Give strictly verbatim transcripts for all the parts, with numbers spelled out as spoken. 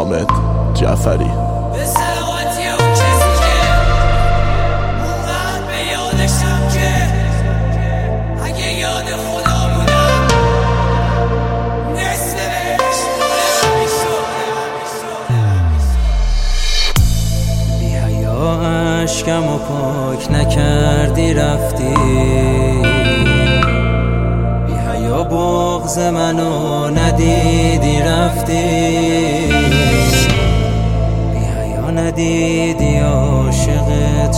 حامد جعفری. اشکم و پاک نکردی رفتی، بی حیا بغض منو ندیدی رفتی، بی حیا ندیدی عاشقت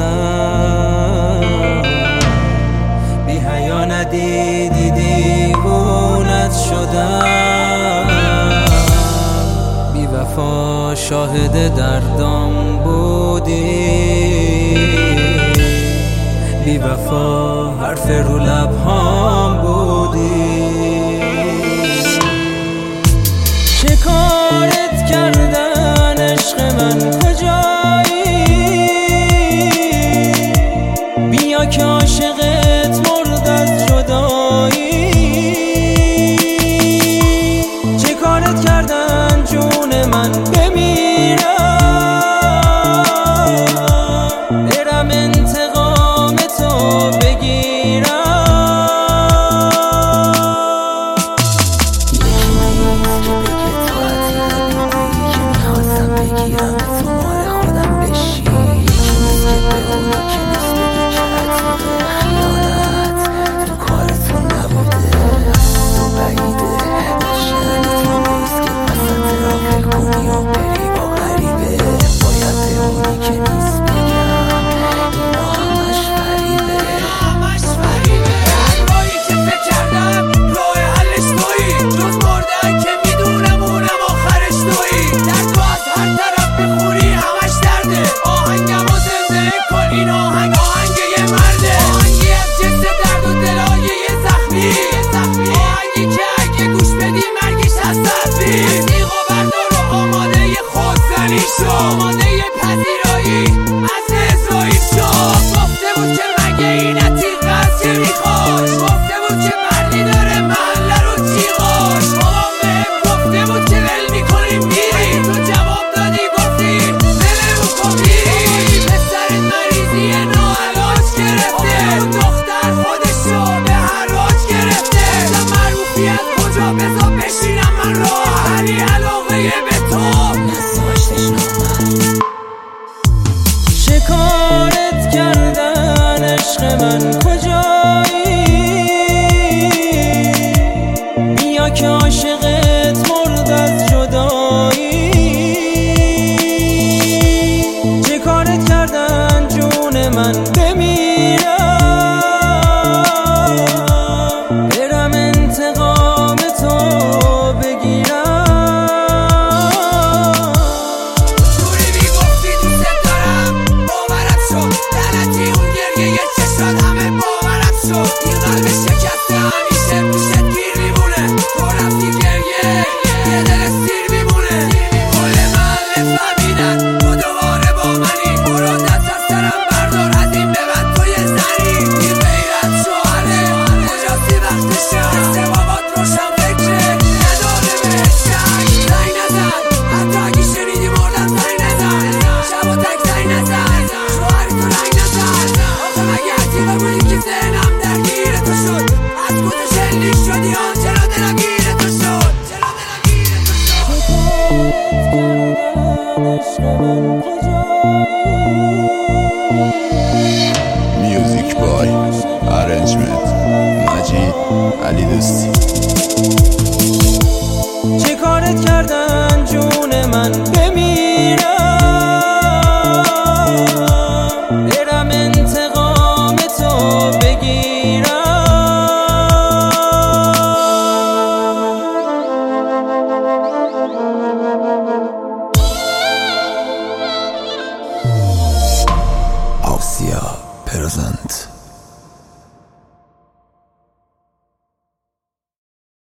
شدم، بی حیا ندیدی دیوونت شدم، بی وفا شاهد دردم بودی، بی وفا حرف رو لبهام بودی. چه کارت کردن عشق من کجایی، بیا که عاشقت مرد از جدایی، چه کارت کردن جون من بمیرم، برم انتقام تو بگیرم. یکی نیست که بگه تو عتیقه بودی که میخواستم بگیرم تو مال خودم بشی، یکی نیست که به اونی که نیست بگی که عتیقه خیانت تو کارتون نبوده، از تو بعیده نشنی تو نیست که وسط را فکر کنی و بری با غریبه، باید به اونی که نیست بگم اینا همش فریبه، همش فریبه. هر راهی که فکر کردم راه حلش تویی، جز مردن که میدونم اونم آخرش تویی، درد تو از هر طرف بخوری همش درده، آهنگم رو زنده کن این آهنگ آهنگ یه مرده، آهنگی از جنس درد و دلای یه زخمی، آهنگی که اگه گوش بدی مرگیش هست حتمی، موسیق و بردار و آماده ی خودزنی شو، آماده ی پذیرایی از اسرائیل شو. گفته بود که مگه این عتیقه است که میخواش، گفته بود که مردی داره محله رو جیغاش، بابام بهم گفته بود که ول میکنیم میری، تو جواب دادی گفتی ولمون کن میری، پسرت مریضی ناعلاج گرفته، اون دختر خودشو به حراج گرفته، تا معروفیت کجا بذار بشینم من راحلی، علاقه به تو نساشتش نامد. چه کارت کردن عشق من کجایی، بیا که عاشقت مرد از جدایی، چه کارت کردن جون من بمیرم، برم انتقام تو بگیرم. جوری میگفتی دوست دارم باورم شد، لعنتی اون گریه یه چشات همه باورم شد، این قلب شکسته همیشه پوشت گیر میمونه، تو رفتی گریه یه دل سیر میمونه، کل محله فهمیدن تو دوباره با منی، برو دست از سرم بردار از این به بعد تو یه زنی، این غیرت شوهره کجاسی وقتشه، حس بابات روشن فکره نداره بهش شک، زنگ نزن حتی اگه شنیدی مردم زنگ نزن، شب و تک زنگ نزن، شوهری تو رنگ نزن، آخه مگه عتیقه بودی که ذهنم درگیر تو شد، از کجا شلیک شدی آن چرا دلم گیر تو شد، چرا دلم گیر تو شد. میوزیک بای ارنجمنت مجید علی دوستی. چه کارت کردن جون من بمیرم،